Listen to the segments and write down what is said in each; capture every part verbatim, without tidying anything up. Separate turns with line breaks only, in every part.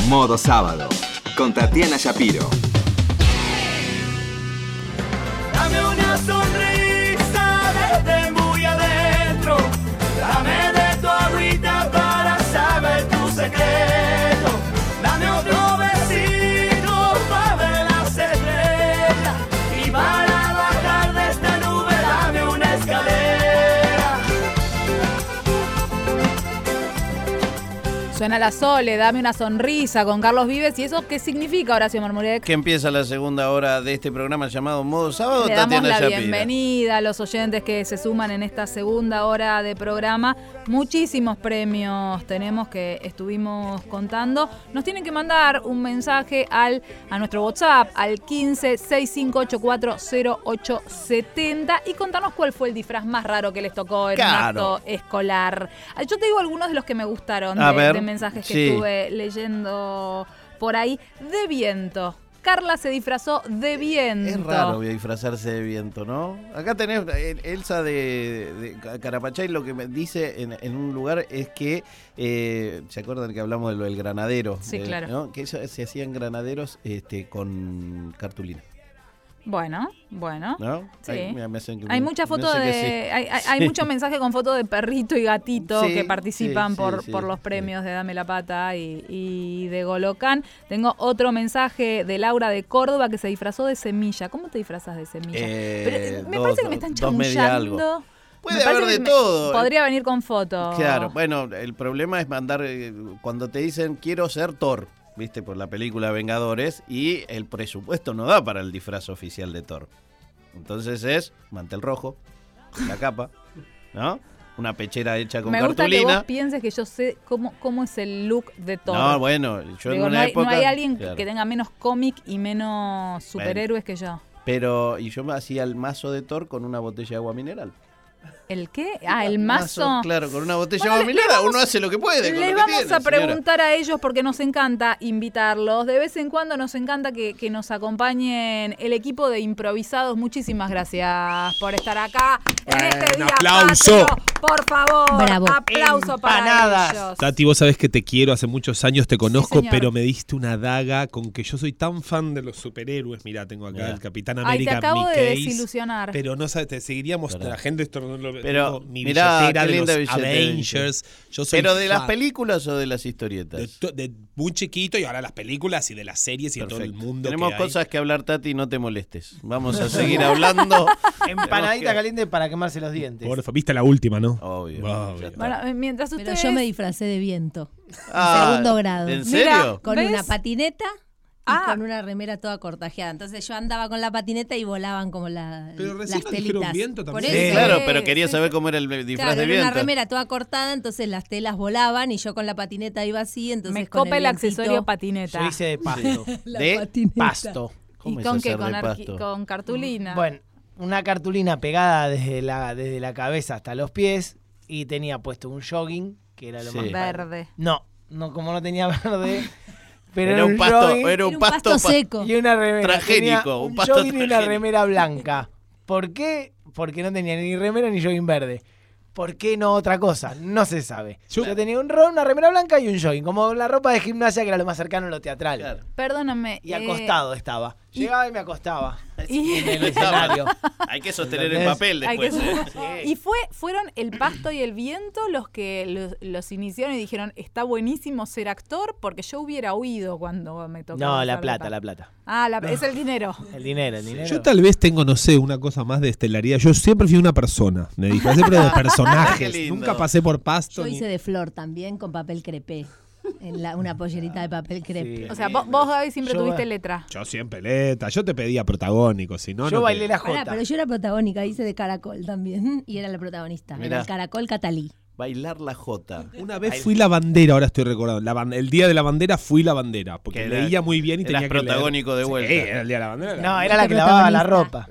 Modo Sábado, con Tatiana Shapiro.
Dame una sonrisa desde muy adentro. Dame de tu agüita para saber tu secreto. Dame otro besito para ver las estrellas. Y para bajar de esta nube dame una escalera.
Suena la Sole, dame una sonrisa con Carlos Vives. ¿Y eso qué significa, Horacio Marmurek?
Que empieza la segunda hora de este programa llamado Modo Sábado.
Le damos
Tatiana
la
Shapiro.
bienvenida a los oyentes que se suman en esta segunda hora de programa. Muchísimos premios tenemos que estuvimos contando. Nos tienen que mandar un mensaje al a nuestro WhatsApp al quince, sesenta y cinco ochenta y cuatro cero ocho setenta y contarnos cuál fue el disfraz más raro que les tocó en
Claro.
un acto escolar. Yo te digo algunos de los que me gustaron
A
de,
ver,
de mensajes que
sí.
estuve leyendo por ahí. De viento. Carla se disfrazó de viento.
Es raro disfrazarse de viento, ¿no? Acá tenés eh, Elsa de, de Carapachay, lo que me dice en, en un lugar es que, eh, ¿se acuerdan que hablamos de lo del granadero?
Sí,
Eh,
claro.
¿no? Que eso, se hacían granaderos este, con cartulina,
Bueno, bueno.
¿no?
Sí.
Ahí me- me hacen que-
Hay muchas
me
fotos
hace
de.
que sí.
Hay, hay, hay
Sí.
muchos mensajes con fotos de perrito y gatito
Sí,
que participan
sí,
por,
sí,
por
sí,
los
sí.
premios de Dame la Pata y, y de Golocán. Tengo otro mensaje de Laura de Córdoba que se disfrazó de semilla. ¿Cómo te disfrazas de semilla?
Eh,
Pero, eh, me
dos-
parece que me están
dos media algo.
chamullando.
Puede
Me parece
haber de
que me-
todo.
Podría venir con fotos.
Claro, bueno, el problema es mandar, eh, cuando te dicen quiero ser Thor, viste, por la película Vengadores, y el presupuesto no da para el disfraz oficial de Thor. Entonces es mantel rojo, la capa, ¿no? Una pechera hecha con
Me gusta que
cartulina.
vos pienses que yo sé cómo, cómo es el look de Thor.
No, bueno, yo
Digo,
en una
no, hay,
época...
no hay alguien
claro,
que tenga menos cómic y menos superhéroes que yo.
Pero, y yo me hacía el mazo de Thor con una botella de agua mineral.
¿El qué? Ah, el mazo.
Claro, con una botella
Bueno,
de agua
le- le
mineral
vamos-
uno hace lo que puede con
Les
lo que
vamos
tiene,
a
señora.
preguntar a ellos porque nos encanta invitarlos. De vez en cuando nos encanta que, que nos acompañen el equipo de improvisados. Muchísimas gracias por estar acá en
Bueno,
este día
aplauso.
patrio. Por favor,
Bravo.
aplauso para
Empanadas.
ellos.
Tati, vos sabés que te quiero, hace muchos años te conozco,
señor.
pero me diste una daga con que yo soy tan fan de los superhéroes. Mirá, tengo acá
Mirá.
el Capitán
Ay,
América,
te acabo
mi
de
case,
desilusionar.
pero no sabes, te seguiríamos
Verdad.
la gente, esto no lo
Pero,
tengo mi
mirá,
billetera
qué
de
linda
los
billetera de
Avengers. Yo soy
¿Pero de las
fan
películas o de las historietas?
de, to- de muy chiquito y ahora las películas y de las series y de todo el
Perfecto.
mundo.
Tenemos
que hay.
cosas que hablar, Tati, no te molestes. Vamos a seguir hablando.
Empanadita
que-
caliente para quemarse los dientes.
Porfa, viste la última, ¿no?
Obvio.
Obvio.
ya está.
Bueno, eh, mientras
Pero
ustedes...
yo me disfracé de viento.
Ah,
segundo grado.
¿En
Mira,
serio?
Con
¿Ves?
una patineta y
Ah.
con una remera toda cortajeada. Entonces yo andaba con la patineta y volaban como la,
Pero recién
las
nos dijeron
telitas.
viento
Por
también.
eso.
Sí, claro,
Sí,
pero quería
sí,
saber
sí.
cómo era el disfraz
Claro,
de
era
viento.
una remera toda cortada, entonces las telas volaban y yo con la patineta iba así, entonces
Me
con
copa el,
vientito-
accesorio patineta.
Yo hice de pasto.
la
de
patineta.
Pasto.
¿Y
¿Cómo es
con qué?
hacer
Con,
de
arqui-
pasto?
con cartulina.
Bueno, una cartulina pegada desde la, desde la cabeza hasta los pies y tenía puesto un jogging, que era lo
Sí.
más...
Verde.
No, no, como no tenía verde, pero
Era un pasto,
jogging
era un
Era un
pasto,
pasto
pa-
seco.
y una remera.
Transgénico,
Tenía
un
un
pasto
jogging y una
transgénico.
remera blanca. ¿Por qué? Porque no tenía ni remera ni jogging verde. ¿Por qué no otra cosa? No se sabe. Yo,
Yo-
tenía un ron, una remera blanca y un jogging, como la ropa de gimnasia que era lo más cercano a lo teatral.
Claro.
Perdóname.
Y
eh,
acostado estaba. Llegaba y me acostaba
y-
en el escenario.
Hay que sostener el
¿Entendés?
papel
Hay que-
después. ¿eh?
Y fue, fueron el pasto y el viento los que los, los iniciaron y dijeron, está buenísimo ser actor, porque yo hubiera huido cuando me tocó.
No, la plata, la plata.
Ah, la- es el dinero.
El dinero, el dinero.
Yo tal vez tengo, no sé, una cosa más de estelaridad. Yo siempre fui una persona. Me disfracé pero de
Qué
personajes.
lindo.
Nunca pasé por pasto.
Yo
ni-
hice de flor también con papel crepé. En la, una pollerita de papel crepé.
Sí.
O sea, vos, vos Gaby, siempre
Yo-
tuviste letra.
Yo siempre letra. Yo te pedía protagónico, si no,
Yo
no
bailé
te...
la
Pará,
jota.
pero yo era protagónica, hice de caracol también. Y era la protagonista.
Mirá.
Era el caracol Catalí.
Bailar la jota.
Una vez fui la bandera, ahora estoy recordando. La ban- el día de la bandera fui la bandera. Porque
Que era-
leía muy bien y
eras
tenía que leer.
protagónico de vuelta.
Sí, era el día de la bandera.
No, era la que lavaba la ropa.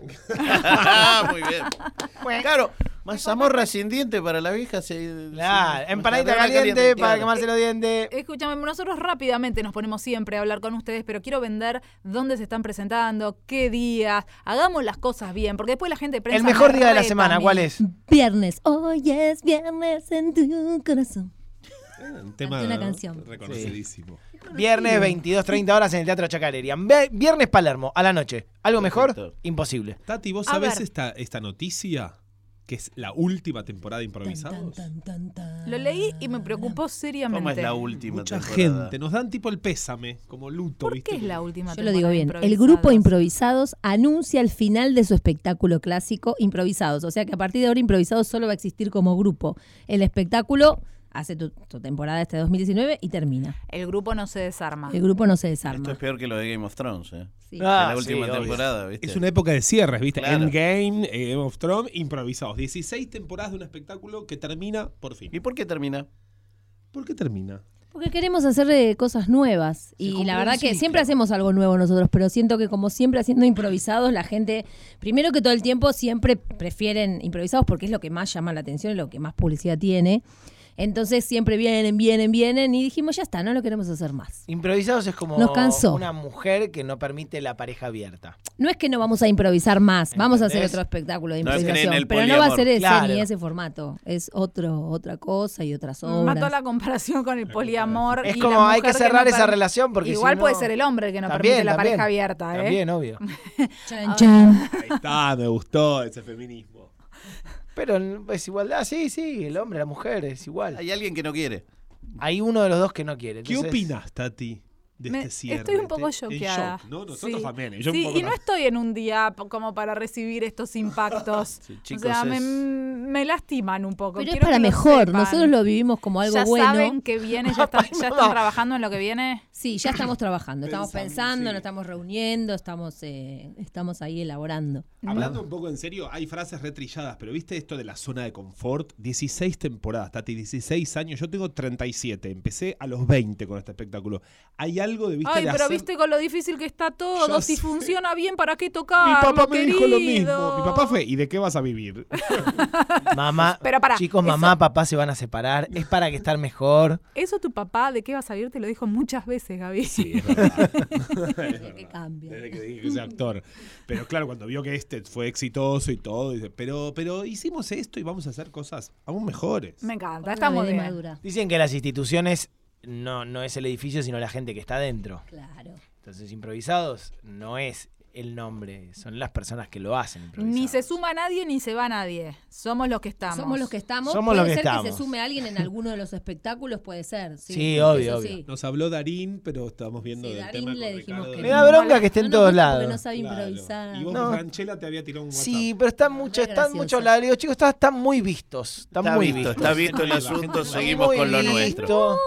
Muy bien. Claro, mazamorra sin diente para la vieja. Se,
Claro,
se-
empanadita
mazamorra
caliente, para
claro.
quemarse los dientes.
Escúchame, nosotros rápidamente nos ponemos siempre a hablar con ustedes, pero quiero vender dónde se están presentando, qué días, hagamos las cosas bien, porque después la gente de prensa
El mejor
me
día de la
reta a
semana,
mí.
¿cuál es?
Viernes. Hoy es viernes en tu corazón.
Un tema
Ante una canción.
reconocidísimo.
Viernes, veintidós treinta horas en el Teatro Chacarerian. Ve- Viernes Palermo, a la noche. ¿Algo mejor?
Perfecto.
Imposible.
Tati, ¿vos
A
sabés
ver.
esta, esta noticia? Que es la última temporada de
Tan,
Improvisados.
tan, tan, tan.
Lo leí y me preocupó seriamente.
¿Cómo es la última
Mucha
temporada?
gente, nos dan tipo el pésame, como luto,
¿Por
¿viste?
qué es la última
Yo lo
temporada
digo
de
bien. El
Improvisados?
grupo Improvisados anuncia el final de su espectáculo clásico Improvisados. O sea que a partir de ahora Improvisados solo va a existir como grupo. El espectáculo hace tu, tu temporada este dos mil diecinueve y termina.
El grupo no se desarma.
El grupo no se
Esto
desarma.
es peor que lo de Game of Thrones, ¿eh?
Sí.
Ah,
la última
sí, obvio.
temporada, ¿viste?
Es una época de cierres, ¿viste?
Claro.
Endgame, eh, Game of Thrones, Improvisados. dieciséis temporadas de un espectáculo que termina por fin.
¿Y por qué termina?
¿Por qué termina?
Porque queremos hacer eh, cosas nuevas.
Se
Y
cumple
la
un
verdad que
ciclo.
siempre hacemos algo nuevo nosotros, pero siento que como siempre haciendo improvisados, la gente, primero que todo el tiempo, siempre prefieren improvisados porque es lo que más llama la atención y lo que más publicidad tiene. Entonces siempre vienen, vienen, vienen y dijimos, ya está, no lo queremos hacer más.
Improvisados es como
Nos cansó.
una mujer que no permite la pareja abierta.
No es que no vamos a improvisar más, vamos a hacer
¿Entendés?
otro espectáculo de
No creen
improvisación,
el
pero no va a
poliamor.
ser ese
Claro.
ni ese formato, es otro otra cosa y otras obras.
Mató la comparación con el poliamor.
Es
y
como
la
hay que
mujer
cerrar
no
esa
per-
relación porque
Igual
si no-
puede ser el hombre el que no
También,
permite la
también.
pareja abierta, ¿eh?
También, obvio.
Chan, chan.
Ahí está, me gustó ese feminismo.
Pero es igualdad, sí, sí, el hombre, la mujer, es igual.
Hay alguien que no quiere.
Hay uno de los dos que no quiere.
¿Qué
entonces-
opinas, Tati, de
Me-
este cierre?
estoy un poco
Este- en
choqueada.
shock, ¿no? Nosotros
Sí.
también. Yo
Sí,
un poco
y no
también.
estoy en un día p- como para recibir estos impactos.
Sí,
o
chicos,
sea, me,
es-
me lastiman un poco.
Pero es
Quiero
para
que lo
mejor,
sepan.
nosotros lo vivimos como algo
¿Ya
bueno.
saben que viene? ¿Ya, están, ya están trabajando en lo que viene?
Sí, ya estamos trabajando, estamos
Pensando,
pensando,
sí.
nos estamos reuniendo, estamos, eh, estamos ahí elaborando.
Hablando un poco en serio, hay frases retrilladas, pero ¿viste esto de la zona de confort? dieciséis temporadas, Tati, dieciséis años. Yo tengo treinta y siete, empecé a los veinte con este espectáculo. Hay algo de, ¿viste?
Ay,
de
pero
hacer-
viste con lo difícil que está todo.
Ya
Si
sé.
funciona bien, ¿para qué tocar?
Mi papá me dijo lo mismo. Mi papá fue, ¿y de qué vas a vivir?
Mamá,
Pero pará,
chicos,
eso-
mamá, papá se van a separar. Es para que estar mejor.
Eso tu papá, ¿de qué vas a vivir? Te lo dijo muchas veces, Gaby.
Sí, es verdad.
Desde que cambia.
Desde que dije que soy actor. Pero claro, cuando vio que este fue exitoso y todo, dice, pero, pero hicimos esto y vamos a hacer cosas aún mejores.
Me encanta,
Una
está muy
bebé
bien.
madura.
Dicen que las instituciones no, no es el edificio, sino la gente que está dentro.
Claro.
Entonces, improvisados no es el nombre, son las personas que lo hacen.
Ni
improvisados.
se suma nadie ni se va nadie. Somos los que estamos.
Somos los que estamos.
Somos
puede
los que
ser que
estamos.
se sume alguien en alguno de los espectáculos, puede ser. Sí,
Sí,
eso
obvio,
sí.
obvio.
Nos habló Darín, pero estamos viendo
Sí,
del
Darín
tema
le
con
dijimos
Ricardo.
que
Me da bronca que esté en
No nos
todos
gusta
lados.
Porque no sabe
Claro.
improvisar.
Y vos,
No.
Franchella, te había tirado un WhatsApp.
Sí, pero están mucho,
Re
están
gracioso.
mucho la digo, chicos, están, están muy vistos. Están
Está
muy
visto,
vistos.
está visto el
La
asunto,
gente-
seguimos
Muy
con lo
visto.
nuestro.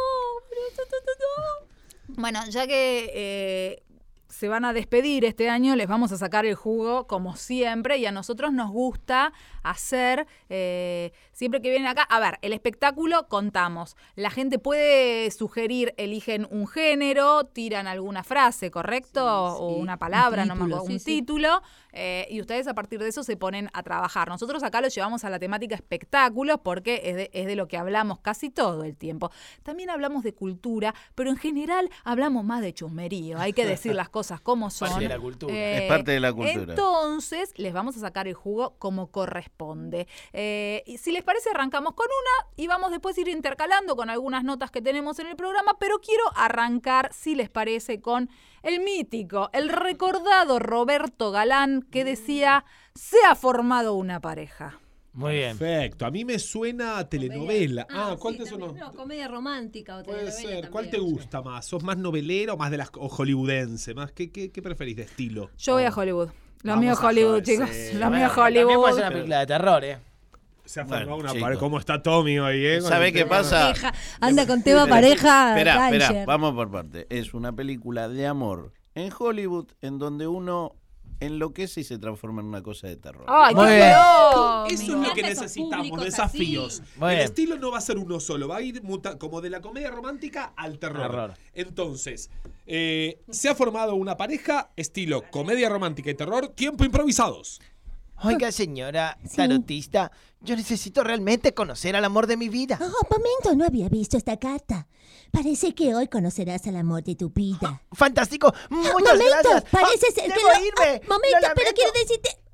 Bueno, ya que eh, se van a despedir este año, les vamos a sacar el jugo como siempre y a nosotros nos gusta hacer, eh, siempre que vienen acá, a ver, el espectáculo contamos, la gente puede sugerir, eligen un género, tiran alguna frase, ¿correcto?
Sí,
O
sí.
una palabra,
Un
no me
título,
acuerdo, un
sí, sí.
título, eh, y ustedes a partir de eso se ponen a trabajar. Nosotros acá lo llevamos a la temática espectáculos porque es de, es de lo que hablamos casi todo el tiempo. También hablamos de cultura, pero en general hablamos más de chusmerío, hay que decir las cosas como son.
Parte de la cultura.
Eh,
Es parte de la cultura.
Entonces, les vamos a sacar el jugo como corresponde. Eh, y si les parece, arrancamos con una y vamos después a ir intercalando con algunas notas que tenemos en el programa, pero quiero arrancar, si les parece, con el mítico, el recordado Roberto Galán, que decía, se ha formado una pareja.
Muy bien.
Perfecto. A mí me suena a telenovela. Ah, ¿cuál
sí,
te sonó?
también, no, comedia romántica o
Puede
telenovela
ser. ¿Cuál te
también.
gusta más? ¿Sos más novelera o más de las o hollywoodense? Más ¿qué, qué, qué preferís de estilo?
Yo voy a Hollywood. Lo
Vamos
mío es
a
Hollywood,
Hollywood,
chicos.
sí.
Lo mío
Bueno,
es
también puede
Hollywood.
ser una película de terror, ¿eh?
Se ha
Bueno,
formado una
chicos.
pareja. ¿Cómo está Tommy hoy, eh? Con
¿Sabe
el
qué
tema-
pasa?
Pareja, anda con tema pareja.
Espera, espera,
Danger.
vamos por parte. Es una película de amor en Hollywood en donde uno enloquece y se transforma en una cosa de terror.
¡Ay,
Muy
qué
bien.
feo!
Eso es lo
encanta
que
esos
necesitamos,
públicos
desafíos.
así. Muy
El
bien.
estilo no va a ser uno solo, va a ir muta- como de la comedia romántica al terror.
Terror.
Entonces, eh, se ha formado una pareja estilo comedia romántica y terror, tiempo improvisados.
Oiga, señora tarotista, yo necesito realmente conocer al amor de mi vida.
Oh, momento, no había visto esta carta. Parece que hoy conocerás al amor de tu vida.
¡Fantástico! ¡Muchas
momento,
gracias!
parece
Ah,
ser que
¡debo
lo-
irme!
Ah, momento,
¡Lo
pero
lamento!
quiero decirte...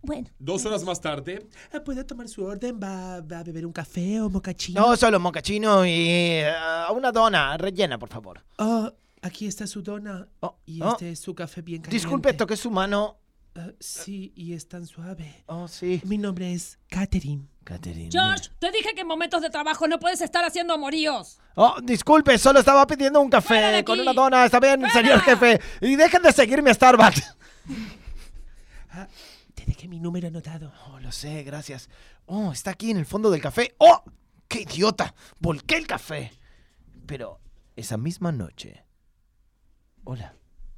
Bueno.
Dos horas más tarde, eh, ¿puede tomar su orden? ¿Va, va a beber un café o mocachino?
No, solo mocachino y uh, una dona rellena, por favor.
Oh, aquí está su dona.
Oh,
y
oh.
este es su café bien caliente.
Disculpe, toqué su mano.
Uh, sí, y es tan suave.
Oh, sí.
Mi nombre es Catherine.
Catherine.
George, te dije que en momentos de trabajo no puedes estar haciendo amoríos.
Oh, disculpe, solo estaba pidiendo un
¡Fuera de
café
aquí!
con una dona. Está bien,
¡Fuera!
señor jefe. Y dejen de seguirme a Starbucks.
Ah, te dejé mi número anotado.
Oh, lo sé, gracias. Oh, está aquí en el fondo del café. ¡Oh! ¡Qué idiota! Volqué el café. Pero esa misma noche... Hola.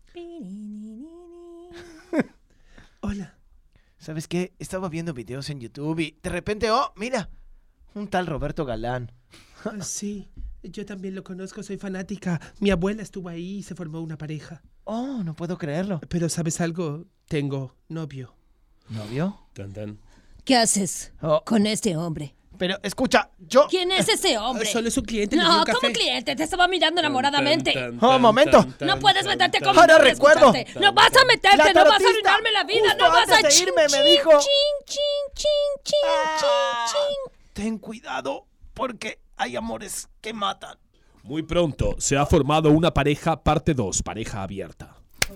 Hola.
¿Sabes qué? Estaba viendo videos en YouTube y de repente, oh, mira, un tal Roberto Galán.
Ah, sí, yo también lo conozco, soy fanática. Mi abuela estuvo ahí y se formó una pareja.
Oh, no puedo creerlo.
Pero ¿sabes algo? Tengo novio.
¿Novio?
Tan, tan.
¿Qué haces
Oh,
con este hombre?
pero escucha, yo...
¿Quién es ese hombre?
Solo es un cliente. le di
No,
un café.
como cliente, te estaba mirando enamoradamente.
Tan, tan,
Oh,
tan,
momento.
tan, tan,
No puedes
tan,
meterte
tan,
conmigo.
Ahora
¿me
recuerdo.
escuchaste? No vas a meterte,
La
no vas a
tarotista,
arruinarme la vida,
justo
no vas a
antes de
chin,
irme me
chin,
dijo-
chin, chin, chin, chin,
Ah,
chin, chin.
ten cuidado porque hay amores que matan.
Muy pronto se ha formado una pareja parte dos, pareja abierta.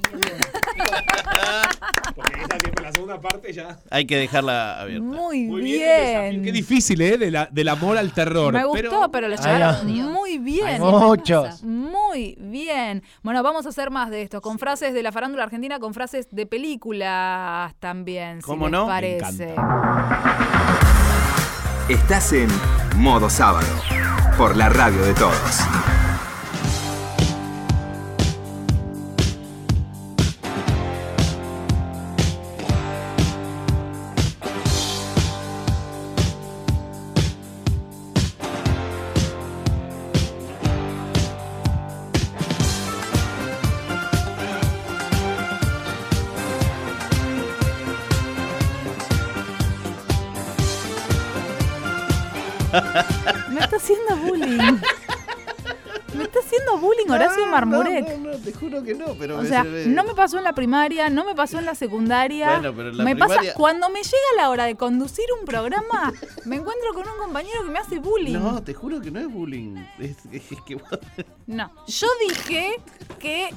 Porque esa que la segunda parte ya.
Hay que dejarla abierta.
Muy,
Muy
bien.
bien. el desafío. Qué difícil, ¿eh? De la, del amor al terror.
Me gustó, pero, lo llevaron
Ay,
muy bien.
Hay muchos.
Muy bien. Bueno, vamos a hacer más de esto, con frases de la farándula argentina, con frases de películas también, si
¿Cómo
les
no?
Me
parece.
Estás en Modo Sábado por la radio de todos.
Me está haciendo bullying. Me está haciendo bullying Horacio Marmurek.
No, no, no, te juro que no, pero...
O
me-
sea,
me-
no me pasó en la primaria, no me pasó en la secundaria.
Bueno, pero en la
me
primaria-
pasa cuando me llega la hora de conducir un programa, me encuentro con un compañero que me hace bullying.
No, te juro que no es bullying. Es, es- es que...
No, yo dije que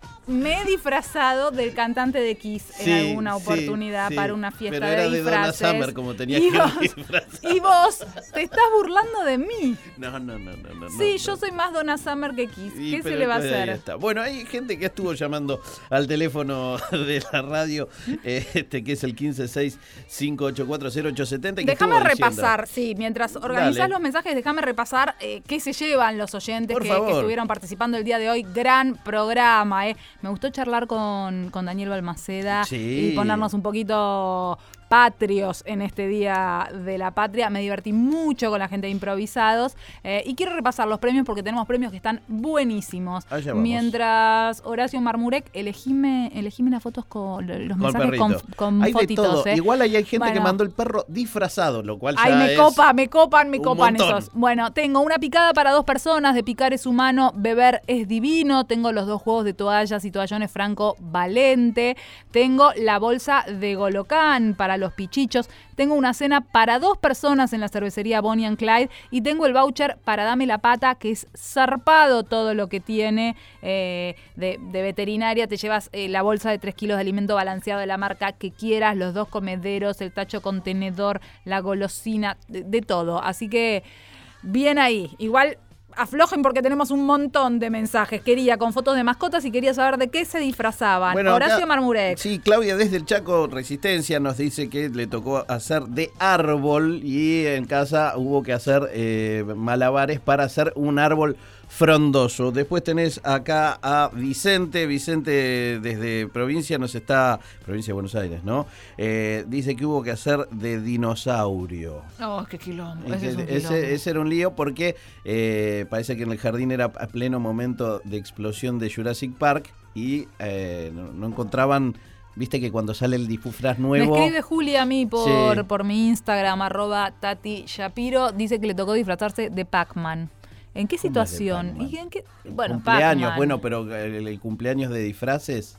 me he disfrazado del cantante de Kiss
Sí,
en alguna
sí,
oportunidad
sí.
para una fiesta
Pero
de
era de Donna
disfraces.
Summer, como tenía
y
que
vos,
disfrazar.
y vos te estás burlando de mí.
No, no, no, no, no.
Sí,
no,
yo
no.
soy más Donna Summer que Kiss.
Y,
¿Qué se
pero
le va a
ahí
hacer?
está. Bueno, hay gente que estuvo llamando al teléfono de la radio, eh, este que es el uno cinco seis, cinco ocho cuatro, cero ocho siete cero.
Déjame repasar, sí, mientras organizás
Dale.
los mensajes, déjame repasar eh, qué se llevan los oyentes
Por
que, que
favor.
estuvieron participando el día de hoy. Gran programa, eh. Me gustó charlar con, con Daniel Balmaceda
Sí.
y ponernos un poquito patrios en este Día de la Patria. Me divertí mucho con la gente de Improvisados eh, y quiero repasar los premios porque tenemos premios que están buenísimos.
Allá vamos.
Mientras Horacio Marmurek, elegime, elegime las fotos con los
Con
mensajes con,
perrito.
con
hay
fotitos.
de todo.
eh.
Igual ahí hay gente que
Bueno.
mandó el perro disfrazado, lo cual ya
Ay, me
es...
copa, me copan, me
un
copan
montón.
esos. Bueno, tengo una picada para dos personas, de picar es humano, beber es divino. Tengo los dos juegos de toallas y toallones Franco Valente. Tengo la bolsa de Golocán para los pichichos. Tengo una cena para dos personas en la cervecería Bonnie and Clyde. Y tengo el voucher para Dame la Pata, que es zarpado todo lo que tiene eh, de, de veterinaria. Te llevas eh, la bolsa de tres kilos de alimento balanceado de la marca que quieras, los dos comederos, el tacho contenedor, la golosina, de, de todo. Así que bien ahí. Igual aflojen porque tenemos un montón de mensajes. Quería con fotos de mascotas y quería saber de qué se disfrazaban.
Bueno,
Horacio
acá-
Marmurek.
Sí, Claudia desde el Chaco Resistencia nos dice que le tocó hacer de árbol y en casa hubo que hacer eh, malabares para hacer un árbol frondoso. Después tenés acá a Vicente, Vicente desde provincia nos está, provincia de Buenos Aires, ¿no? Eh, dice que hubo que hacer de dinosaurio.
Oh, qué quilombo.
Ese,
Ese, es un
ese-
quilombo.
ese era un lío porque eh, parece que en el jardín era a pleno momento de explosión de Jurassic Park y eh, no, no encontraban, viste que cuando sale el disfraz
Me
nuevo...
escribe Julia a mí por,
Sí.
por mi Instagram, arroba Tati Shapiro. Dice que le tocó disfrazarse de Pac-Man. ¿En qué
¿Cómo es de
situación?
Pac-Man?
¿Y en qué? Bueno,
cumpleaños,
Pac-Man.
bueno, pero el, el cumpleaños de disfraces...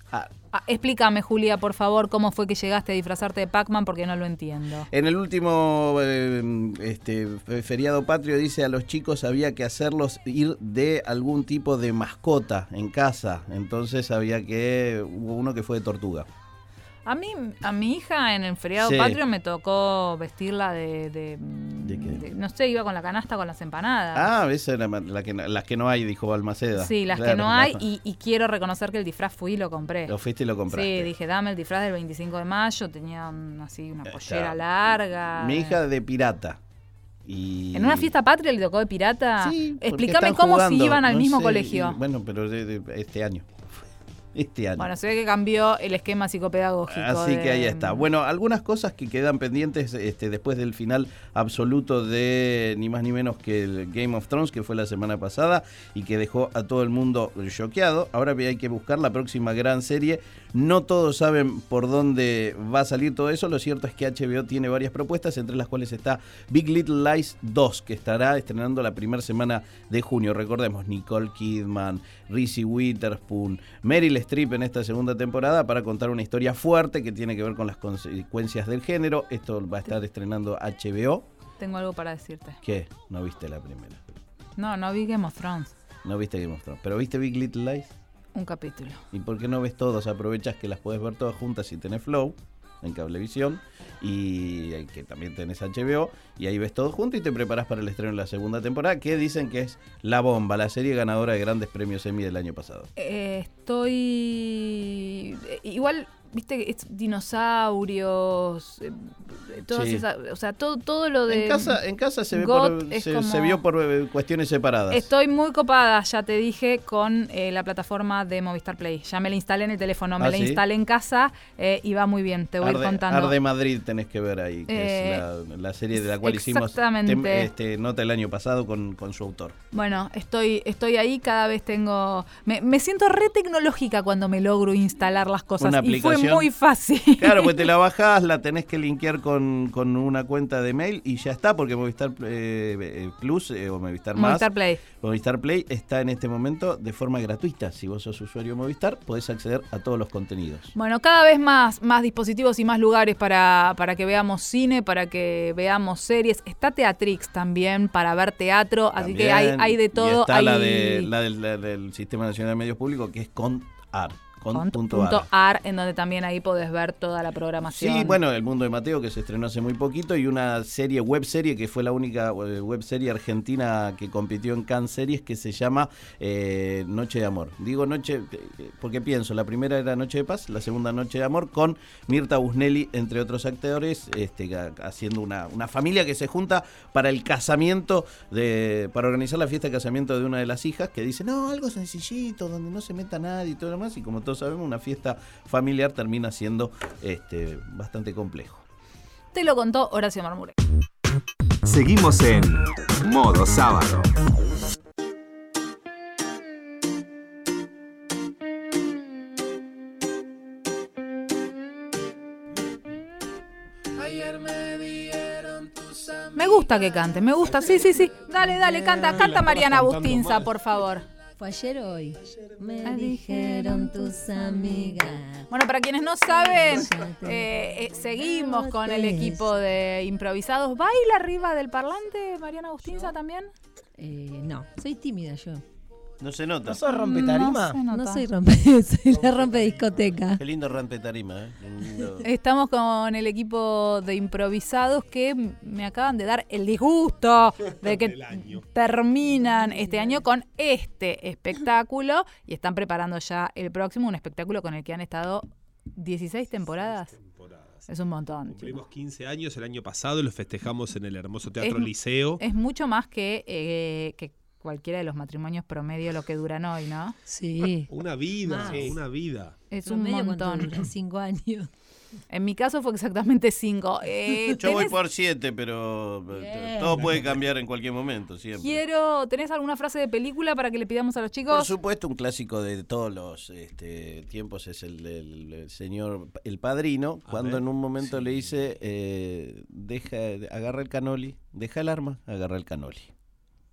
Ah,
Ah, explícame, Julia, por favor, cómo fue que llegaste a disfrazarte de Pac-Man, porque no lo entiendo.
en el último eh, este, feriado patrio, dice, a los chicos había que hacerlos ir de algún tipo de mascota en casa. Entonces había que... Hubo uno que fue de tortuga.
A mí, a mi hija en el feriado
Sí.
patrio me tocó vestirla de, de,
¿De qué?
de- no sé, iba con la canasta con las empanadas.
Ah, esa era la que, las que no hay, dijo Balmaceda.
Sí, las
Claro,
que no hay,
la-
y, y quiero reconocer que el disfraz fui y lo compré.
Lo fuiste y lo compraste.
Sí, dije, dame el disfraz del veinticinco de mayo, tenía un- así una
Está.
pollera larga.
Mi hija de pirata. Y...
¿En una fiesta patria le tocó de pirata?
Sí, porque
Explícame
están
cómo
jugando,
si iban al
no
mismo
sé,
colegio.
y- bueno, pero de- de- este año. Este año.
Bueno, se ve que cambió el esquema psicopedagógico.
Así
de-
que ahí está. Bueno, algunas cosas que quedan pendientes este, después del final absoluto de ni más ni menos que el Game of Thrones, que fue la semana pasada y que dejó a todo el mundo choqueado. Ahora hay que buscar la próxima gran serie. No todos saben por dónde va a salir todo eso. Lo cierto es que H B O tiene varias propuestas, entre las cuales está Big Little Lies dos, que estará estrenando la primera semana de junio. Recordemos, Nicole Kidman, Reese Witherspoon, Meryl Streep en esta segunda temporada para contar una historia fuerte que tiene que ver con las consecuencias del género. Esto va a estar estrenando H B O.
Tengo algo para decirte.
¿Qué? No viste la primera.
No, no vi Game of Thrones.
No viste Game of Thrones. ¿Pero viste Big Little Lies?
Un capítulo.
¿Y por qué no ves todos? Aprovechas que las puedes ver todas juntas si tenés Flow en Cablevisión y que también tenés H B O, y ahí ves todo junto y te preparas para el estreno de la segunda temporada, que dicen que es la bomba, la serie ganadora de grandes premios Emmy del año pasado.
Eh, estoy... eh, Igual, viste, es dinosaurios, eh, todas
Sí.
esas- o sea, todo, todo lo de...
En casa, en casa se, ve
God
por,
es
se,
como-
se vio por eh, cuestiones separadas.
Estoy muy copada, ya te dije, con eh, la plataforma de Movistar Play. Ya me la instalé en el teléfono, me
¿Ah,
la
sí?
instalé en casa eh, y va muy bien, te voy a ir
Arde,
contando.
Arde Madrid tenés que ver ahí, que
Eh,
es la, la serie de la cual hicimos
exactamente.
tem- este, nota el año pasado con, con su autor.
Bueno, estoy, estoy ahí, cada vez tengo... Me, me siento re tecnológica cuando me logro instalar las cosas.
Una
Y fue
aplicación.
muy fácil.
Claro, pues te la bajás, la tenés que linkear con, con una cuenta de mail y ya está, porque Movistar eh, eh, Plus eh, o Movistar Más,
Movistar Play.
Movistar Play está en este momento de forma gratuita. Si vos sos usuario de Movistar, podés acceder a todos los contenidos.
Bueno, cada vez más, más dispositivos y más lugares para, para que veamos cine, para que veamos series. Está Teatrix también para ver teatro, así que hay,
También,
hay de
y
todo.
está
hay
la, de, la, del, la del Sistema Nacional de Medios Públicos, que es CONAR.
con
Punto
punto
ar.
ar, en donde también ahí podés ver toda la programación.
Sí, bueno, El Mundo de Mateo, que se estrenó hace muy poquito, y una serie, web serie, que fue la única eh, web serie argentina que compitió en Cannes Series, que se llama eh, Noche de Amor. Digo Noche eh, porque pienso, la primera era Noche de Paz, la segunda Noche de Amor, con Mirta Busnelli, entre otros actores, este, a- haciendo una, una familia que se junta para el casamiento, de para organizar la fiesta de casamiento de una de las hijas, que dice, no, algo sencillito, donde no se meta nadie y todo lo demás, y como todos sabemos, una fiesta familiar termina siendo este, bastante complejo.
Te lo contó Horacio Marmure.
Seguimos en Modo Sábado.
Me gusta que cante, me gusta, sí, sí, sí. Dale, dale, canta, canta Mariana Bustinza, por favor.
¿Fue ayer o hoy? Me
Ah,
dijeron tus amigas.
Bueno, para quienes no saben, eh, eh, seguimos con el equipo de improvisados. ¿Baila arriba del parlante Mariana Bustinza también?
Eh, no, soy tímida yo.
No se nota.
¿No sos rompetarima?
No se nota.
No soy rompe, soy la rompe discoteca.
Qué lindo rompe tarima, ¿eh? Qué lindo.
Estamos con el equipo de improvisados que me acaban de dar el disgusto de que
Del año.
terminan este año con este espectáculo y están preparando ya el próximo, un espectáculo con el que han estado dieciséis temporadas.
Temporadas.
Es un montón.
Cumplimos
chicos.
quince años el año pasado y lo festejamos en el hermoso Teatro
Es-
Liceo.
Es mucho más que, eh, que cualquiera de los matrimonios promedio lo que duran hoy, ¿no?
Sí.
Una vida,
Más.
una vida.
Es un
Promedio, ¿cuánto
montón.
dura? Cinco años.
En mi caso fue exactamente cinco. Eh,
Yo voy
¿tenés-
por siete, pero eh,
Bien.
todo puede cambiar en cualquier momento, siempre.
Quiero, ¿tenés alguna frase de película para que le pidamos a los
Por
chicos?
supuesto, un clásico de todos los este, tiempos es el del el señor El Padrino,
A
cuando
ver,
en un momento
sí.
le dice, eh, deja, agarra el canoli, deja el arma, agarra el canoli.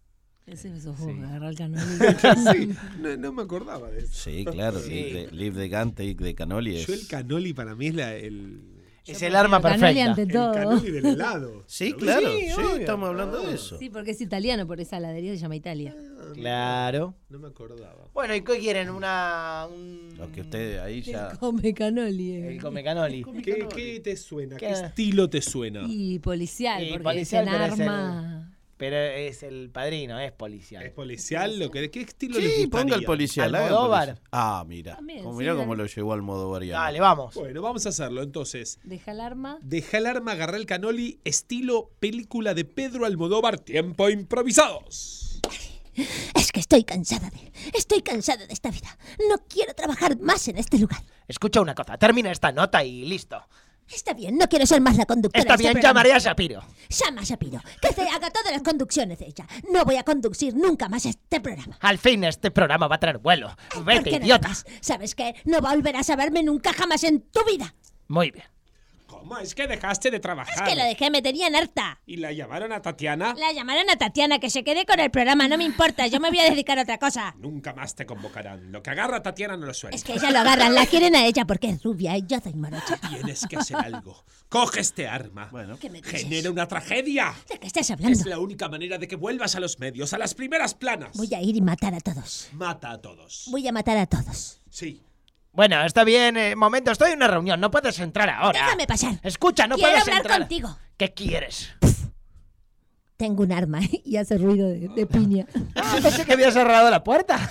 Ese sos vos,
Sí.
agarrar el canoli.
Sí, no, no me acordaba de eso.
Sí, claro.
Sí.
Leave, the, leave the gun, take the cannoli. Es...
Yo el canoli para mí es la, el,
Es el arma
Canoli
perfecta.
ante
el
todo.
canoli del helado.
Sí,
¿Lo
claro.
Sí,
Sí,
obvio.
estamos hablando de eso.
Sí, porque es italiano, por esa heladería se llama Italia.
Claro.
No me acordaba.
Bueno, ¿y qué quieren? Una. Un...
Lo que usted ahí ya...
El come canoli. eh.
El come canoli.
¿Qué, qué te suena? ¿Qué?
¿Qué?
estilo te suena?
Y policial,
Y
porque
policial,
es
pero
en
es el-
arma.
Pero es el padrino, es policial.
¿Es policial? Lo que, ¿Qué estilo le
Sí,
gustaría?
ponga el policial. haga el
Almodóvar.
policial. Ah, mira.
También,
Como,
sí,
mirá cómo
dale.
lo llevó Almodóvar.
Dale, vamos.
Bueno, vamos a hacerlo entonces.
Deja el arma.
Deja el arma, agarrá el canoli, estilo película de Pedro Almodóvar, tiempo improvisados.
Es que estoy cansada de... Estoy cansada de esta vida. No quiero trabajar más en este lugar.
Escucha una cosa, termina esta nota y listo.
Está bien, no quiero ser más la conductora
Está
de este
bien,
programa.
llamaré a Shapiro.
Llama a Shapiro, que se haga todas las conducciones de ella. No voy a conducir nunca más este programa.
Al fin este programa va a traer vuelo.
¿Por
Vete,
qué no
idiota.
más? ¿Sabes qué? No volverás a verme nunca jamás en tu vida.
Muy bien.
¿Cómo es que dejaste de
Es
trabajar?
que lo dejé, me tenían harta.
¿Y la llamaron a Tatiana?
La llamaron a Tatiana, que se quede con el programa, no me importa, yo me voy a dedicar a otra cosa.
Nunca más te convocarán. Lo que agarra a Tatiana no lo suelta.
Es que ella lo agarran, la quieren a ella porque es rubia y yo soy morocha.
Tienes que hacer algo. Coge este arma.
Bueno.
¿Qué me dices?
Genera una tragedia.
¿De qué estás hablando?
Es la única manera de que vuelvas a los medios, a las primeras planas.
Voy a ir y matar a todos.
Mata a todos.
Voy a matar a todos.
Sí.
Bueno, está bien. Eh, momento, estoy en una reunión. No puedes entrar ahora.
Déjame pasar.
Escucha, no
Quiero
puedes
hablar
entrar.
contigo.
¿Qué quieres?
Tengo un arma
Y hace ruido de, de piña.
Ah, pensé que había cerrado la puerta.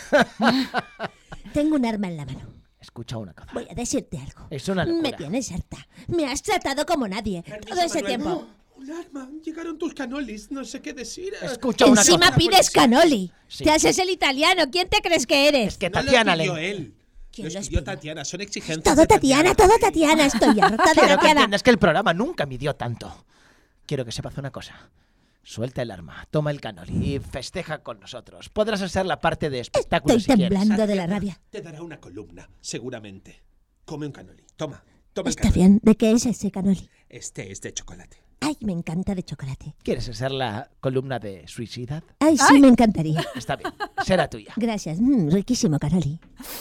Tengo un arma en la mano.
Escucha una cosa.
Voy a decirte algo.
Es una locura.
Me tienes harta. Me has tratado como nadie. Todo ese
Manuel.
tiempo.
Un arma. Llegaron tus canolis. No sé qué decir.
Escucha una
Encima
cosa.
pides canoli.
Sí.
Te haces el italiano. ¿Quién te crees que eres?
Que
No
Tatiana
lo pidió
le...
él.
¿Quién
Lo
lo
estudió
pidió?
Tatiana. Son exigentes.
Todo
de
Tatiana, todo Tatiana. Estoy harta de
Quiero que
Tatiana.
entiendas que el programa nunca midió tanto. Quiero que sepas una cosa. Suelta el arma, toma el canoli y festeja con nosotros. Podrás hacer la parte de espectáculo
Estoy
si quieres.
temblando de la rabia.
Te dará una columna, seguramente. Come un canoli. Toma. Toma el
Está
canoli.
bien. ¿De qué es ese canoli?
Este es de chocolate.
Ay, me encanta de chocolate.
¿Quieres hacer la columna de suicidad?
Ay, sí, me encantaría.
Está bien, será tuya.
Gracias. Mm, riquísimo canoli.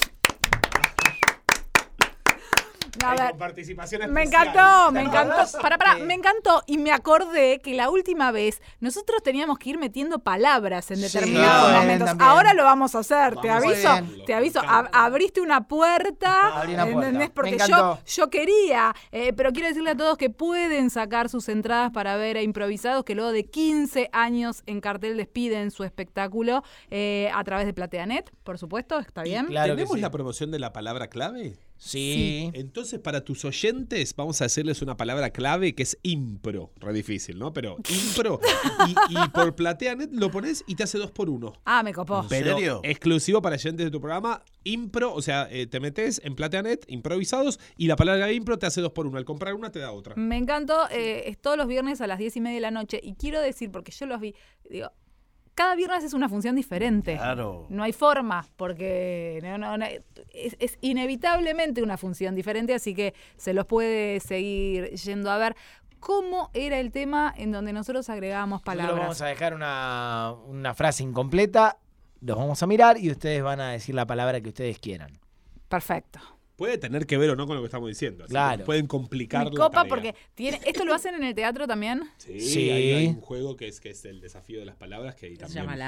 A
Hay
ver,
con participación
me
especial.
encantó, me
¿Te
encantó.
acordás?
Para, para,
Sí.
me encantó. Y me acordé que la última vez nosotros teníamos que ir metiendo palabras en
Sí,
determinados
bueno,
momentos.
también.
Ahora lo vamos a hacer, te
Vamos
aviso.
a hacerlo.
Te aviso,
Me encanta.
ab- abriste una puerta,
Abrí una puerta.
¿entendés?
Me
Porque yo,
encantó.
yo quería, eh, pero quiero decirle a todos que pueden sacar sus entradas para ver a Improvisados, que luego de quince años en cartel despiden su espectáculo eh, a través de Plateanet, por supuesto, ¿está bien?
Claro que
¿Tenemos
sí.
la promoción de la palabra clave?
Sí.
Entonces, para tus oyentes, vamos a decirles una palabra clave que es impro. Re difícil, ¿no? Pero impro. y, y por Plateanet lo pones y te hace dos por uno.
Ah, me copó.
¿En
Pero
serio?
exclusivo para oyentes de tu programa, impro, o sea, eh, te metes en Plateanet, improvisados, y la palabra impro te hace dos por uno. Al comprar una te da otra.
Me encantó, eh, es todos los viernes a las diez y media de la noche. Y quiero decir, porque yo los vi, digo, cada viernes es una función diferente.
Claro.
No hay forma, porque no, no, no, es, es inevitablemente una función diferente, así que se los puede seguir yendo a ver. ¿Cómo era el tema en donde nosotros agregábamos
Nosotros
palabras?
vamos a dejar una, una frase incompleta, los vamos a mirar y ustedes van a decir la palabra que ustedes quieran.
Perfecto.
Puede tener que ver o no con lo que estamos diciendo. así
Claro.
que pueden complicar
Me
la
copa
tarea.
porque tiene, ¿esto lo hacen en el teatro también?
Sí,
Sí.
Hay, hay un juego que es, que es el desafío de las palabras que ahí
Se
también...
llama la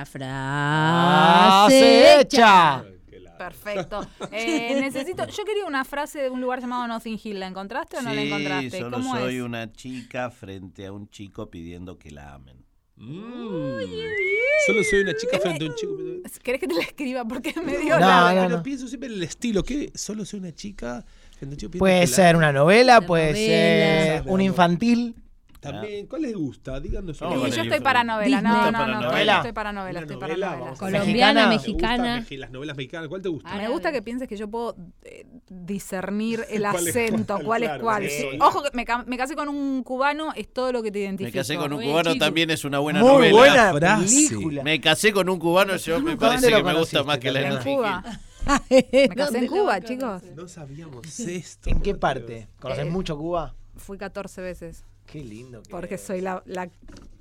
¡Ah,
frase
se echa!
Ay, qué la-
Perfecto. Eh, necesito, yo quería una frase de un lugar llamado Notting Hill. ¿La encontraste o no la
Sí,
encontraste?
solo
¿Cómo
soy
es?
una chica frente a un chico pidiendo que la amen.
Mm. Solo soy una chica frente a un chico. pero-
¿Querés que te la escriba? Porque es medio
No,
larga.
no,
Pero
no.
pienso siempre en el estilo. ¿Qué? Solo soy una chica frente a un chico. pidiendo
Puede
que la-
ser una novela,
Una
puede
novela.
ser un infantil.
También. ¿Cuál les gusta? Díganos.
Vamos
Y
con
yo
el
estoy
info.
para novela. No,
Disney.
no,
Para
no. Estoy,
novela.
estoy para novela.
Una
Estoy
novela,
para
vamos
novela.
a
Colombiana,
Mexicana.
¿Te gusta
mexicana.
meji- las novelas mexicanas? ¿Cuál te gusta?
Ah,
Me gusta que pienses que yo puedo eh, discernir el
¿Cuál es
acento,
cuál?
cuál es
Claro,
cuál.
sí,
Sí.
sí.
Ojo, que me, ca- me casé con un cubano, es todo lo que te
Me
identifico.
casé con un
Oye,
cubano,
chico.
también es una buena
Muy
novela.
buena
frase.
película.
Me casé con un cubano, yo me
¿Dónde
parece
lo
que me gusta
conociste,
más que la de
En
Fernanda?
Notting
Cuba.
Hill.
Me casé
¿Dónde
en
lo
Cuba,
conoces?
chicos.
No sabíamos esto.
¿En qué
por
parte?
Dios.
¿Conoces
Eh,
mucho Cuba?
Fui catorce veces.
Qué lindo. que
Porque
es.
soy la, la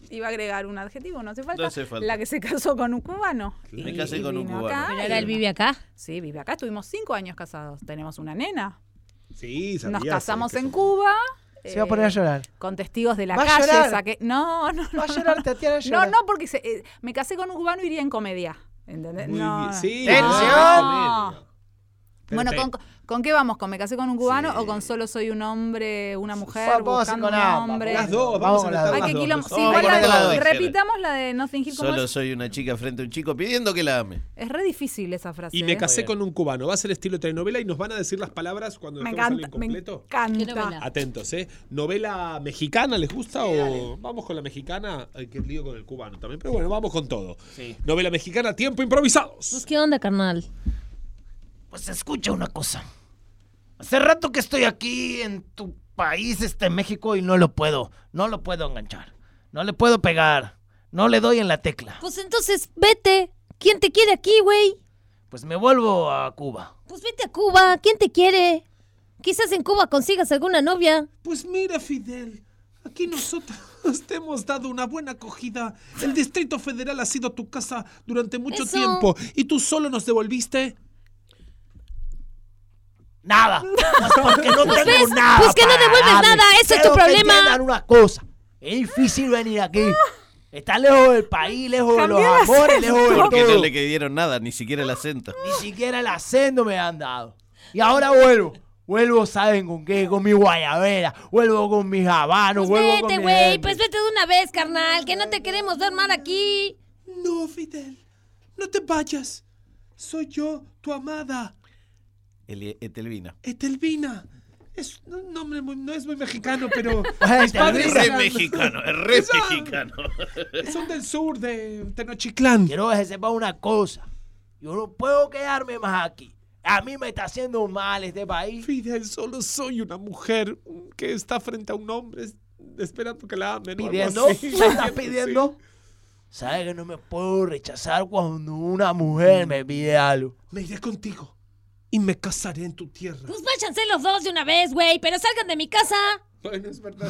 Iba a agregar un adjetivo, no hace falta.
No hace falta.
La que se casó con un cubano.
Me
Y-
casé
y
con un
vino
cubano.
acá
¿Pero
y-
ahora él vive acá?
Sí, vive acá. Estuvimos cinco años casados. Tenemos una nena.
Sí, sabía,
Nos casamos
sí, que
en
son-
Cuba.
Se va a poner a llorar.
Con testigos de la
Va a
calle.
llorar.
Saqué... No, no, no.
Va a llorar, Tatiana,
No,
llora.
no, porque se- eh, me casé con un cubano y iría en comedia. ¿Entendés?
Muy
no.
bien. Sí,
¡Tensión!
No.
Pero
Bueno,
te-
¿con, ¿con qué vamos? ¿Con me casé con un cubano
Sí.
o con solo soy un hombre, una mujer,
Vamos
buscando
con
un
ambas,
hombre?
Las dos,
Vamos
vamos,
con
a
las
meter
Ay,
las
qué
dos.
quilombo.
No
Sí,
sé.
Vamos
igual
a poner
la-
las dos.
repitamos la de no fingir como
Solo
es.
soy una chica frente a un chico pidiendo que la ame.
Es re difícil esa frase.
Y me
¿eh?
casé
bien.
con un cubano. Va a ser estilo telenovela y nos van a decir las palabras cuando
Me
dejemos
encanta,
algo
me
incompleto.
¿Qué
encanta.
novela?
Atentos, ¿eh? ¿Novela mexicana les gusta o vamos con la mexicana? Ay, qué lío con el cubano también. Pero bueno, vamos con todo.
Sí.
Novela mexicana, tiempo improvisados.
Pues, ¿qué onda, carnal?
Pues escucha una cosa. Hace rato que estoy aquí en tu país, este México, y no lo puedo. No lo puedo enganchar. No le puedo pegar. No le doy en la tecla.
Pues entonces, vete. ¿Quién te quiere aquí, güey?
Pues me vuelvo a Cuba.
Pues vete a Cuba. ¿Quién te quiere? Quizás en Cuba consigas alguna novia.
Pues mira, Fidel, aquí nosotros te hemos dado una buena acogida. El Distrito Federal ha sido tu casa durante mucho
Eso.
tiempo y tú solo nos devolviste.
Nada. Pues porque no tengo
ves,
nada.
pues que no
para
devuelves
darle.
nada, ese es
Quiero
tu
que
problema.
entiendan una cosa. Es difícil venir aquí. Está lejos del país, lejos de los
Cambió el
amores, lejos de
Porque no
todo.
le dieron nada, ni siquiera el acento.
Ni siquiera el acento me han dado. Y ahora vuelvo. Vuelvo, ¿saben con qué? Con mi guayabera. Vuelvo con mis habanos.
Pues
vuelvo con
vete,
mi
güey.
gente.
Pues vete de una vez, carnal. Que no te queremos ver mal aquí.
No, Fidel, no te vayas. Soy yo, tu amada,
Eli- Etelvina.
Etelvina. Es un nombre muy- no es muy mexicano, pero
Ay,
mis padres
Etelvina.
Es
eran-
mexicano, es re
Esa-
mexicano.
son del sur, de Tenochtitlán.
Quiero que se sepa una cosa. Yo no puedo quedarme más aquí. A mí me está haciendo mal este país.
Fidel, solo soy una mujer que está frente a un hombre es- esperando que la amen. o algo
¿Pidiendo?
así.
¿Me estás
Sí.
pidiendo? ¿Sabes que no me puedo rechazar cuando una mujer me pide algo?
Me iré contigo y me casaré en tu tierra.
Pues váyanse los dos de una vez, güey. Pero salgan de mi casa.
Bueno, es verdad.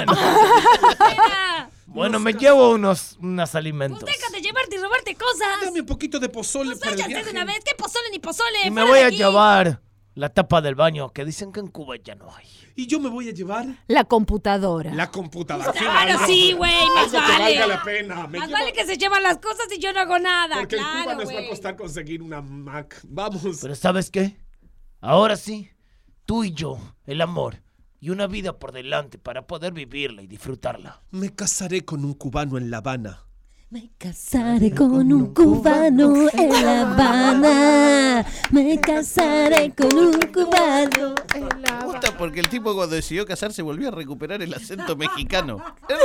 Mira.
Bueno,
Nos
me
cas-
llevo unos, unos alimentos.
Pues deja de llevarte y robarte cosas.
Dame un poquito de pozole
Pues
para el
váyanse de
viaje.
una vez. ¿Qué pozole ni pozole?
Y me
Fuera
voy
de
a
aquí.
llevar la tapa del baño, que dicen que en Cuba ya no hay.
Y yo me voy a llevar
La computadora.
la computadora.
Claro, sí, güey. Más
Algo que
vale.
valga la pena. Me
Más
llevo-
vale que se llevan las cosas y yo no hago nada.
Porque en Cuba
Claro,
nos va a
güey.
costar conseguir una Mac. Vamos.
Pero ¿sabes qué? Ahora sí, tú y yo, el amor, y una vida por delante para poder vivirla y disfrutarla.
Me casaré con un cubano en La Habana.
Me casaré con un cubano en La Habana. Me casaré con un cubano en La
Me gusta porque el tipo cuando decidió casarse volvió a recuperar el acento mexicano.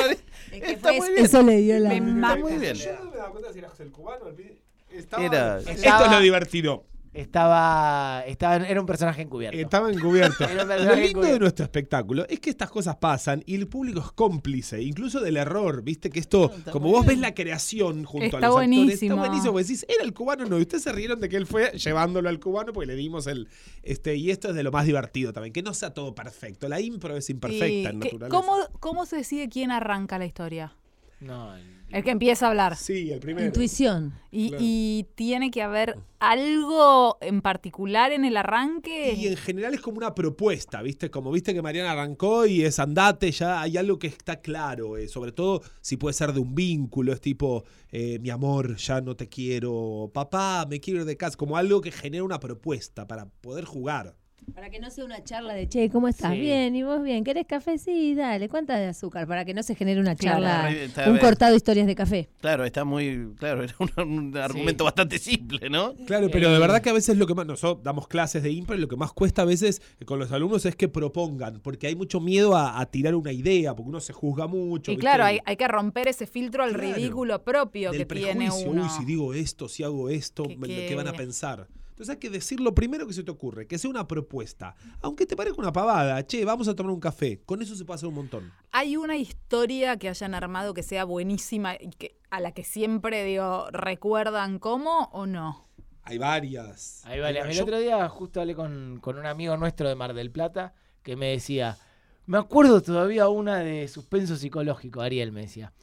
Está muy bien.
Eso le dio la...
Me
Está
ma-
muy bien.
Yo no me daba cuenta si eras el cubano. Estaba-
Era-
Esto
Estaba-
es lo divertido.
Estaba, estaba, era un personaje encubierto.
Estaba encubierto.
Era un
Lo
personaje
lindo de
encubierto.
nuestro espectáculo es que estas cosas pasan y el público es cómplice, incluso del error. Viste que esto, como vos ves la creación junto
Está
a los actores,
buenísimo.
está buenísimo. Vos decís, era el cubano, no. Y ustedes se rieron de que él fue llevándolo al cubano porque le dimos el. este Y esto es de lo más divertido también, que no sea todo perfecto. La impro es imperfecta
Y
en
que-
naturaleza.
¿cómo, ¿Cómo se decide quién arranca la historia?
No, el-
El que empieza a hablar.
Sí, el primero.
Intuición.
Y,
Claro.
y tiene que haber algo en particular en el arranque.
Y en general es como una propuesta, ¿viste? Como viste que Mariana arrancó y es andate, ya hay algo que está claro. eh, sobre todo si puede ser de un vínculo, es tipo, eh, mi amor, ya no te quiero, papá, me quiero ir de casa. Como algo que genera una propuesta para poder jugar.
Para que no sea una charla de che, ¿cómo estás?
Sí.
Bien, ¿y vos bien? ¿Querés café? Sí, dale, ¿cuántas de azúcar? Para que no se genere una
Claro.
charla,
Está
un
bien.
cortado de historias de café.
Claro, está muy. Claro, era un, un argumento bastante simple, ¿no?
Claro, pero de verdad que a veces lo que más, nosotros damos clases de impro y lo que más cuesta a veces con los alumnos es que propongan, porque hay mucho miedo a, a tirar una idea, porque uno se juzga mucho.
Y
¿viste?
claro, hay, hay que romper ese filtro al
Claro.
ridículo propio
Del
que tiene
prejuicio.
uno.
Uy, si digo esto, si hago esto,
Que-
me-
que-
¿qué van a pensar? Entonces hay que decir lo primero que se te ocurre, que sea una propuesta. Aunque te parezca una pavada, che, vamos a tomar un café. Con eso se puede hacer un montón.
¿Hay una historia que hayan armado que sea buenísima y que a la que siempre digo recuerdan cómo o no?
Hay varias.
Ahí vale.
Hay-
El
yo-
otro día justo hablé con, con un amigo nuestro de Mar del Plata que me decía, me acuerdo todavía una de suspenso psicológico, Ariel me decía.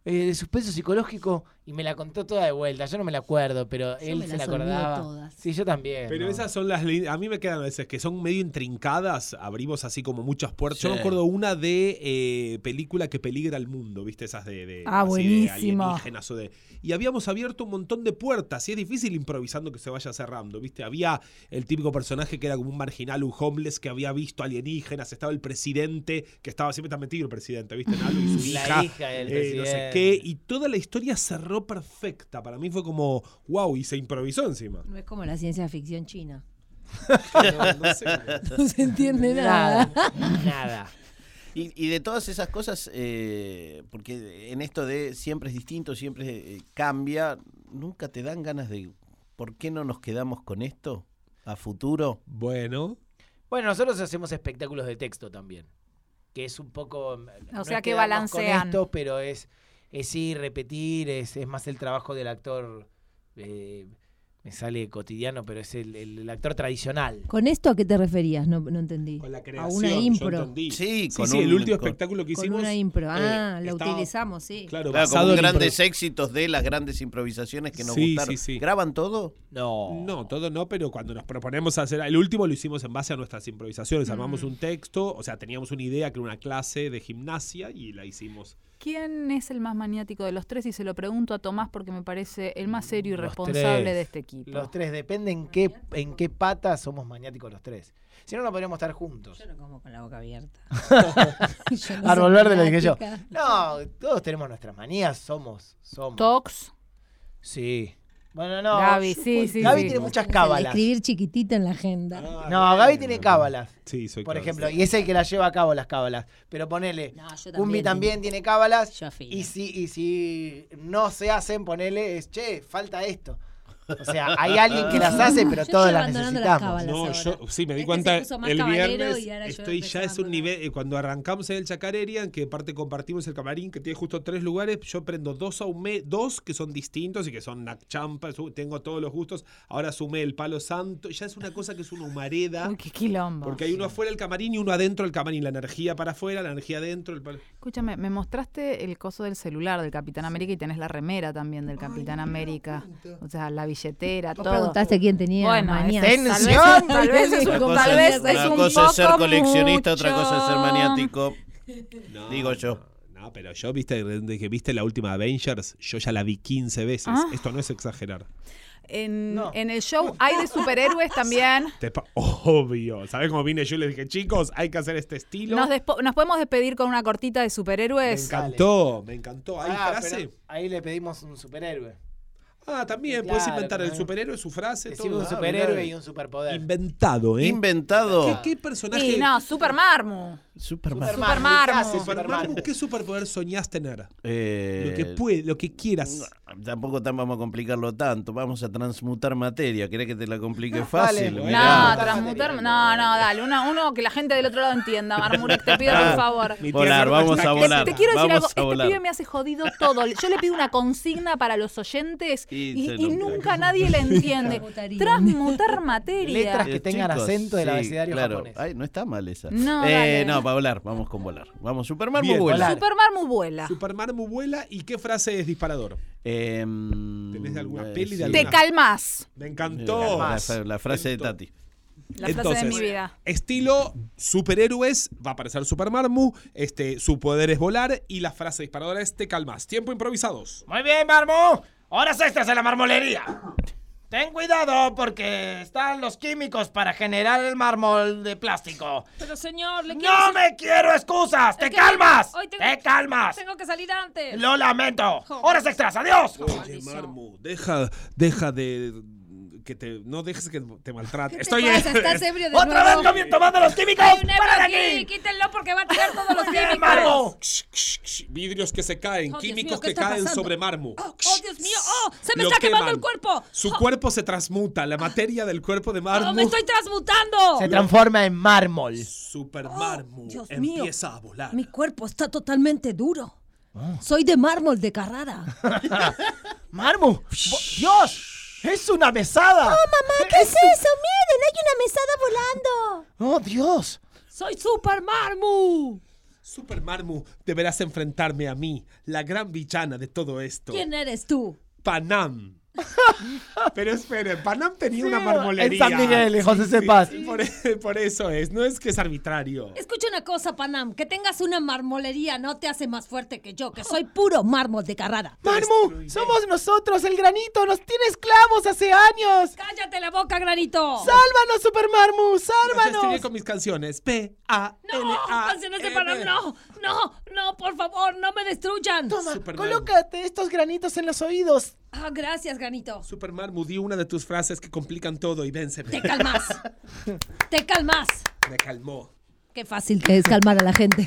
eh, de suspenso psicológico y me la contó toda de vuelta. Yo no me la acuerdo, pero
Yo
él
me
se la
las olvido
acordaba.
todas.
Sí, yo también.
Pero
¿no?
esas son las lin- a mí me quedan a veces que son medio intrincadas, abrimos así como muchas puertas. Yo
Sí.
me acuerdo una de eh, película que peligra el mundo, ¿viste? Esas de, de,
Ah,
así de
buenísimo.
alienígenas o de y habíamos abierto un montón de puertas y es difícil improvisando que se vaya cerrando, ¿viste? Había el típico personaje que era como un marginal, un homeless que había visto alienígenas, estaba el presidente que estaba siempre tan metido el presidente, ¿viste? Nalo y su
La
hija,
hija del
eh, no sé
presidente.
qué, y toda la historia cerró perfecta. Para mí fue como wow, y se improvisó encima.
No es como la ciencia ficción china.
No, no sé.
No se entiende nada.
Nada. Nada.
Y, y de todas esas cosas, eh, porque en esto de siempre es distinto, siempre eh, cambia, ¿nunca te dan ganas de por qué no nos quedamos con esto a futuro?
Bueno,
Bueno, nosotros hacemos espectáculos de texto también. Que es un poco.
O sea
es
que
quedarnos con
balancean.
esto, pero es, es ir, repetir, es, es más el trabajo del actor. eh, me sale cotidiano, pero es el, el- el actor tradicional.
¿Con esto a qué te referías? No, no entendí.
con la
A
creación.
una
yo
impro.
entendí.
Sí,
Sí,
con
sí,
un-
el último
con-
espectáculo que
Con
hicimos.
una impro. Ah,
eh,
la
estaba-
utilizamos, sí.
Claro,
Claro,
basado
como
en
grandes
impro-
éxitos de las grandes improvisaciones que nos
Sí,
gustaron.
sí, sí.
¿Graban todo?
No.
No, todo no, pero cuando nos proponemos hacer. El último lo hicimos en base a nuestras improvisaciones. Armamos un texto, o sea, teníamos una idea que era una clase de gimnasia y la hicimos.
¿Quién es el más maniático de los tres? Y se lo pregunto a Tomás porque me parece el más serio y
Los
responsable
tres.
de este equipo.
Los tres, depende en qué, en qué pata somos maniáticos los tres. Si no, no podríamos estar juntos.
Yo no como con la boca abierta.
Árbol verde le dije yo. No, todos tenemos nuestras manías, somos. somos.
Tox.
Sí. Bueno, no.
Gaby,
yo-
sí, sí,
Gaby
sí.
tiene muchas
El
cábalas.
escribir chiquitito en la agenda.
No, Gaby tiene cábalas.
Sí, soy
Por
claro.
ejemplo, y es el que la lleva a cabo las cábalas. Pero ponele,
No, yo
Cumbi
también
también
tengo.
tiene cábalas.
Yo afino.
Y si, y si no se hacen, ponele, es, che, falta esto. O sea, hay alguien que las hace, pero
Yo
todas
estoy
las
abandonando las
necesitamos.
cábalas.
No,
ahora.
yo sí me di
Este
cuenta
se puso más
el
cabalero
viernes
y ahora yo
estoy
empecé
ya
a
es un
abandonar.
nivel eh, cuando arrancamos en el Chacareria, en que parte compartimos el camarín que tiene justo tres lugares, yo prendo dos ahume, dos que son distintos y que son la champa, su- tengo todos los gustos, ahora sumé el palo santo, ya es una cosa que es una humareda.
Uy, qué quilombo.
Porque hay uno afuera del camarín y uno adentro del camarín, la energía para afuera, la energía adentro, el palo.
Escúchame, me mostraste el coso del celular del Capitán América y tenés la remera también del Capitán América. O sea, la billetera,
Vos
todo.
preguntaste quién tenía
Bueno,
manías.
es- tal vez,
¡Tensión!
tal vez es
Una
un,
cosa,
tal vez
una
es un
cosa es ser
poco
coleccionista, otra
mucho.
cosa es ser maniático.
No,
Digo yo.
No, no, pero yo, viste, desde que viste la última Avengers, yo ya la vi quince veces.
Ah.
Esto no es exagerar.
En,
No.
en el show hay de superhéroes también.
Te pa- Obvio. ¿Sabés cómo vine yo y les dije, chicos, hay que hacer este estilo?
Nos, despo- nos podemos despedir con una cortita de
Me
superhéroes.
encantó, me encantó. ¿Hay
Ah,
frase?
pero ahí le pedimos un superhéroe.
Ah, también,
Claro,
puedes inventar el
claro.
superhéroe, su frase,
Decimos
todo.
un
Ah,
superhéroe
mirá.
y un superpoder.
Inventado, ¿eh?
Inventado.
¿Qué, qué personaje?
Y no, Super Marmu.
Superman.
Superman,
Super Marmo.
¿qué hace
Superman,
Superman?
¿qué superpoder soñás tener?
Eh,
Lo que puede, lo que quieras.
no, tampoco tan vamos a complicarlo tanto. Vamos a transmutar materia. ¿Querés que te la complique
Dale.
fácil?
No,
No,
Mirá.
transmutar. No, no, dale. Uno, uno que la gente del otro lado entienda, Marmurek, te pido por favor.
Mi
Volar,
tía
vamos
Carmen
a
está
volar.
Te quiero decir
Vamos
algo,
a
este
volar.
pibe me hace jodido todo. Yo le pido una consigna para los oyentes
Y
y,
se
y
lo-
nunca nadie la entiende.
Transmutarían.
Transmutar materia.
Letras que
Eh,
tengan
chicos,
acento del
sí,
abecedario
claro.
japonés.
Ay, no está mal esa.
No,
eh,
dale.
no, para volar. Vamos con volar. Vamos, Superman
Bien,
muy vuela.
volar.
Super Marmu vuela.
Superman muy vuela. ¿Y qué frase es disparador?
Em,
¿Tenés de alguna
eh,
peli de
sí.
Te
alguna?
calmás.
Me
La,
encantó.
la fra- la frase de Tati.
La frase
Entonces,
de mi vida.
estilo superhéroes, va a aparecer Supermarmu, este, su poder es volar y la frase disparadora es te calmas. Tiempo improvisados.
Muy bien, Marmo. Horas extras en la marmolería. Ten cuidado porque están los químicos para generar el mármol de plástico.
Pero señor, le quiero...
¡No me quiero excusas! ¡Te
que
calmas!
hoy tengo-
¡Te calmas!
Tengo que salir antes.
¡Lo lamento! ¡Horas extras! ¡Adiós!
Oye, Marmu, deja, deja de que te, no dejes que te maltrate.
¿Qué te
Estoy
pasa? ¿Estás ebrio de
¡Otra
nuevo?
vez comiendo tomando los químicos!
Hay un
¡Para de
ebrio aquí.
aquí!
Quítenlo porque va a tirar todos los
Muy bien,
químicos.
Marmo.
Shh, shh, shh, vidrios que se caen,
Oh, Dios
químicos
mío, ¿qué
que
está
caen
pasando?
sobre Marmu.
Oh, Dios mío. Oh, se me
Lo
está quemando
queman.
el cuerpo.
Su
Oh,
cuerpo se transmuta, la materia del cuerpo de Marmu.
oh, me estoy transmutando.
Se transforma en mármol.
Super
Oh,
Marmu
Dios mío.
empieza a volar.
Mi cuerpo está totalmente duro. Soy de mármol de Carrara.
¡Marmo! Bo- ¡Dios! ¡Es una mesada!
Mamá, ¿qué es eso? Miren, hay una mesada volando.
¡Oh, Dios!
Soy Super Marmu.
Super Marmu, deberás enfrentarme a mí, la gran villana de todo esto.
¿Quién eres tú?
Panam. Pero esperen, Panam tenía
Sí,
una marmolería.
en San Miguel, en José
Sí,
Cepaz.
sí, por, por eso es, no es que es arbitrario.
Escucha una cosa, Panam. Que tengas una marmolería no te hace más fuerte que yo, que soy puro mármol de Carrara.
Marmu, somos nosotros, el granito, nos tiene esclavos hace años.
¡Cállate la boca, Granito!
¡Sálvanos, Super Marmu!
Gracias,
¡Sálvanos!
con mis canciones. P A N
¡No!
A
¡Canciones de Panam! ¡No! ¡No! ¡No! ¡Por favor! ¡No me destruyan!
Toma,
Superman.
colócate estos granitos en los oídos.
Ah, gracias, Granito.
Super Marmu, di una de tus frases que complican todo y vénseme.
Te calmas. Te calmas.
Me calmó.
Qué fácil que es calmar a la gente.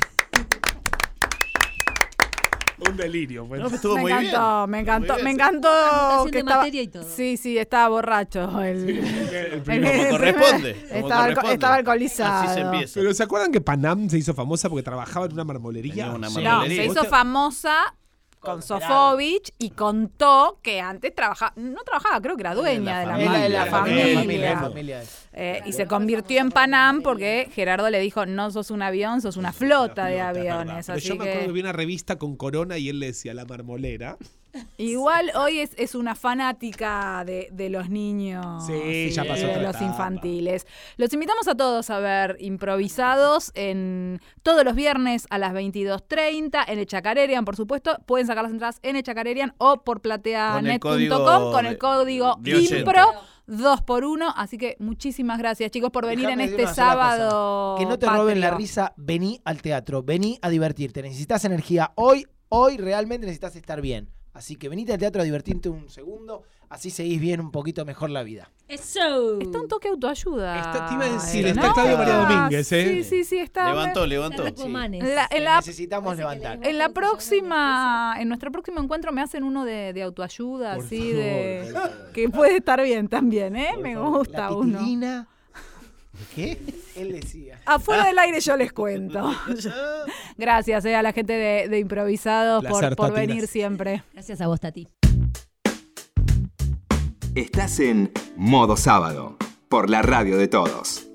Un delirio. Bueno.
No, pero estuvo
Me
muy
encantó,
bien.
me encantó,
Muy
me
bien,
encantó
Transmutación
que
de
estaba.
materia y todo.
Sí, sí, estaba borracho. El,
El
el-
primer-
Como
el
corresponde,
primer-
como
estaba, alco-
corresponde.
estaba alcoholizado.
Así se empieza.
Pero ¿se acuerdan que Panam se hizo famosa porque trabajaba en una marmolería?
Tenía una
Sí.
No,
marmolería.
se hizo famosa con Sofovich y contó que antes trabajaba, no trabajaba, creo que era dueña de la,
familia,
ma-
de
de la
la
familia.
familia, familia, familia.
Eh, y se convirtió en Panam porque Gerardo le dijo, no sos un avión, sos una flota de
Flota,
aviones.
¿verdad? Pero
Así
yo me acuerdo que
que
vi una revista con Corona y él le decía la marmolera.
igual hoy es, es una fanática de, de los niños.
Sí, ya pasó
de
otra
los
etapa.
infantiles. Los invitamos a todos a ver Improvisados en todos los viernes a las veintidós treinta en el Chacarerian, por supuesto. Pueden sacar las entradas en el Chacarerian o por plateanet punto com con el código
de oyente.
IMPRO dos por uno. Así que muchísimas gracias, chicos, por venir
Déjame
en
decir
este
una sola
sábado.
cosa. Que no te roben la
patrio.
risa, vení al teatro, vení a divertirte. Necesitas energía. Hoy, hoy realmente necesitas estar bien. Así que venite al teatro a divertirte un segundo, así seguís bien un poquito mejor la vida.
Eso.
Está un toque autoayuda.
Está- te iba a decir,
eh,
está
¿no?
Claudio María
Domínguez, ¿eh?
Sí, sí, sí, está.
Levantó, levantó.
Aquaman.
En la, en
Te
la-
necesitamos levantar.
en la próxima, en nuestro próximo encuentro me hacen uno de, de autoayuda,
Por
así
favor,
de
por favor.
que puede estar bien también, ¿eh?
Por
Me
favor.
gusta
La
uno.
pitilina. ¿Qué? Él decía.
Afuera del aire yo les cuento. Gracias eh, a la gente de, de Improvisados por,
Placer,
por
Tatinas.
venir siempre.
Gracias a vos, Tati.
Estás en Modo Sábado, por la radio de todos.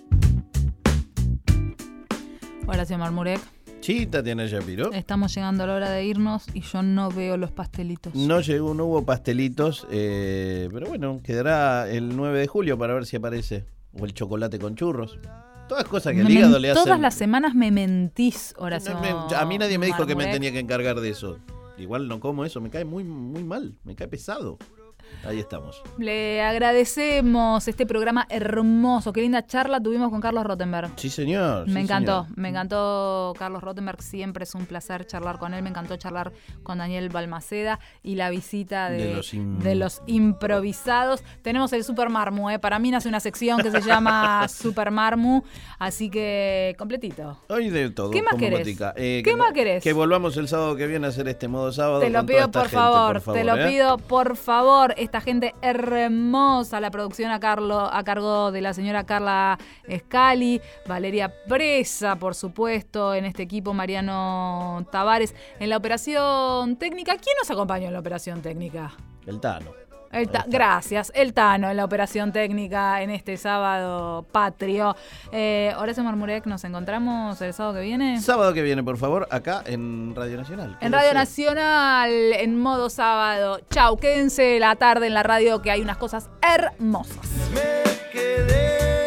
Horacio Marmurek,
Sí, Tatiana Shapiro.
estamos llegando a la hora de irnos y yo no veo los pastelitos.
No llegó, no hubo pastelitos, eh, pero bueno, quedará el nueve de julio para ver si aparece. O el chocolate con churros. Todas cosas que
Me
el hígado
men-
le hacen.
Todas las semanas me mentís, Horacio.
No, me- a mí nadie me dijo que me
Marmurek.
tenía que encargar de eso. Igual no como eso, me cae muy, muy mal, me cae pesado. Ahí estamos.
Le agradecemos este programa hermoso. Qué linda charla tuvimos con Carlos Rottenberg.
Sí, señor.
Me
sí,
encantó,
señor.
me encantó Carlos Rottenberg, siempre es un placer charlar con él, me encantó charlar con Daniel Balmaceda y la visita de,
De los im-
de los improvisados. Tenemos el Super Marmu, ¿eh? Para mí nace una sección que se llama Super Marmu, así que completito.
Hoy de todo.
¿Qué más
como
querés?
botica. Eh,
¿Qué
que,
más querés?
Que volvamos el sábado que viene a hacer este modo sábado.
Te lo
con
pido
toda
por
esta gente,
favor,
por
te lo
¿eh?
pido por favor. Esta gente hermosa, la producción a, Carlo, a cargo de la señora Carla Scali, Valeria Presa, por supuesto, en este equipo Mariano Tavares. En la operación técnica, ¿quién nos acompañó en la operación técnica?
El Tano.
El Ta- gracias, el Tano en la operación técnica en este sábado patrio. Eh, Horacio Marmurek, nos encontramos el sábado que viene.
Sábado que viene, por favor, acá en Radio Nacional.
En Radio
Quédese.
Nacional, en modo sábado. Chau, quédense la tarde en la radio que hay unas cosas hermosas.
Me quedé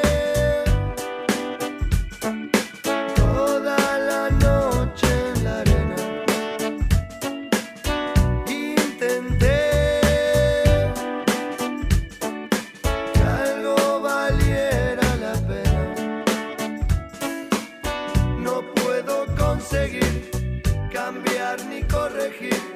toda la noche en la arena. Intenté que algo valiera la pena. No puedo conseguir cambiar ni corregir